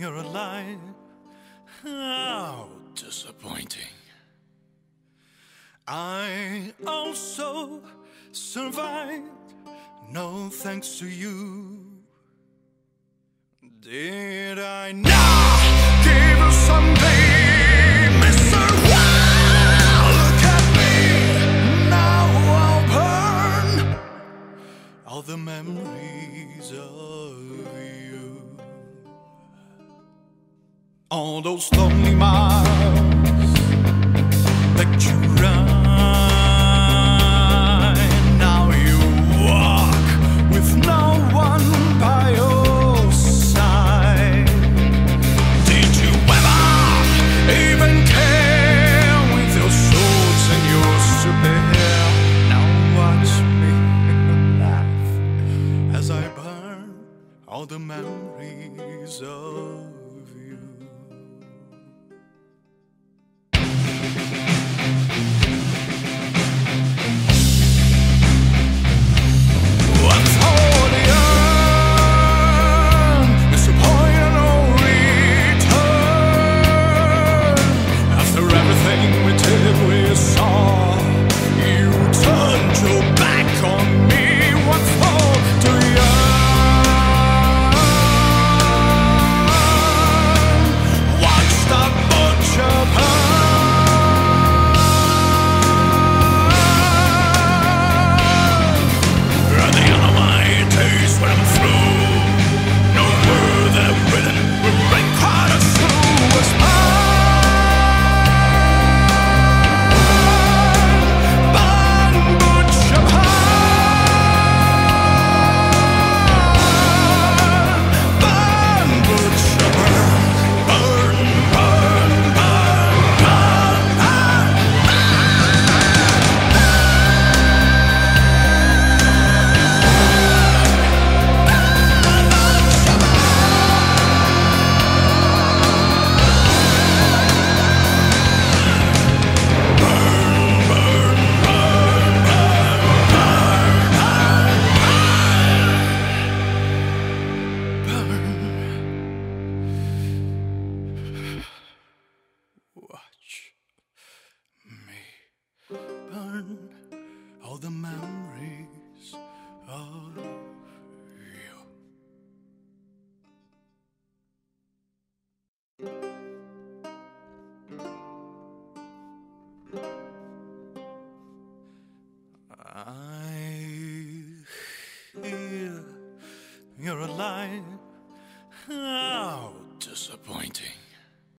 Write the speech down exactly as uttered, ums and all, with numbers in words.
you're alive. How disappointing. I also survived, no thanks to you. Did I not give you something, Mister Wow? Look at me, now I'll burn all the memories of you. All those lonely miles that you run, now you walk with no one by your side. Did you ever even care with your swords and your spear? Now watch me laugh as I burn all the memories of you. Watch me burn all the memories of you. I hear you're alive. How disappointing.